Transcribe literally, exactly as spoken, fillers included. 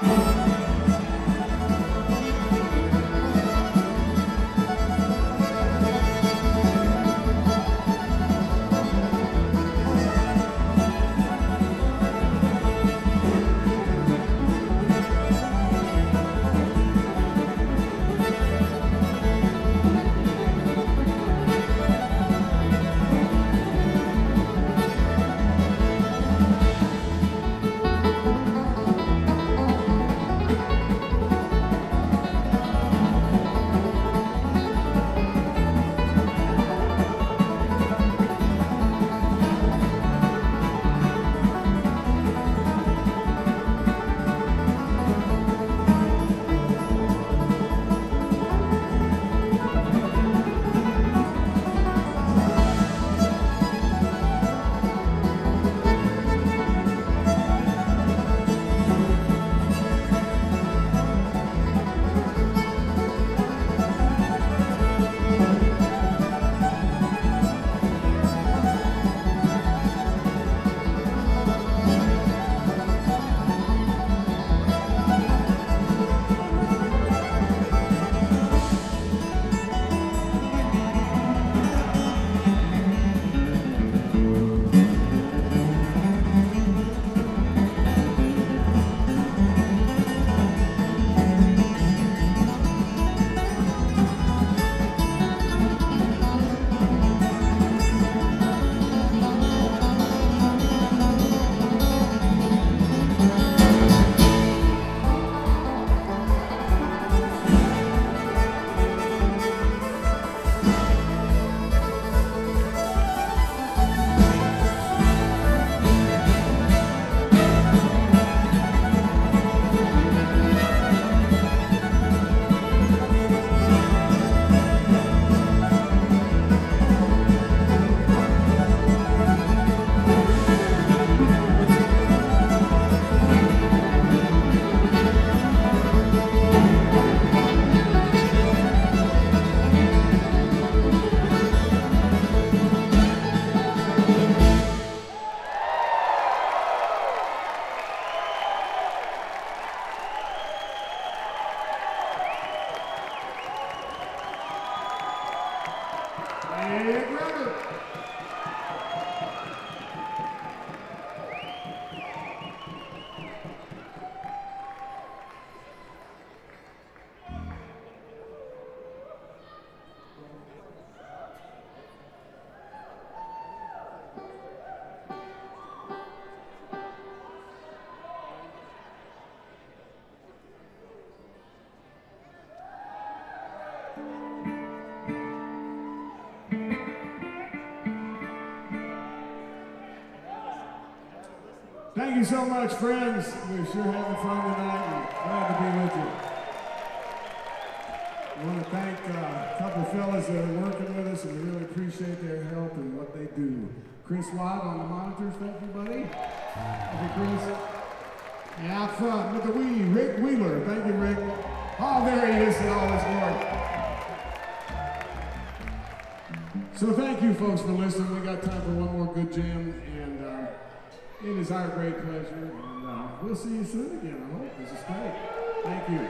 Thank you so much, friends. We're sure having fun tonight and glad to be with you. I want to thank uh, a couple fellas that are working with us, and we really appreciate their help and what they do. Chris Watt on the monitors, thank you, buddy. Thank you, Chris. And out front with the Wee, Rick Wheeler. Thank you, Rick. Oh, there he is in all his glory. So thank you, folks, for listening. We got time for one more good jam, and uh, it is our great pleasure. And uh, we'll see you soon again, I hope. This is great. Thank you.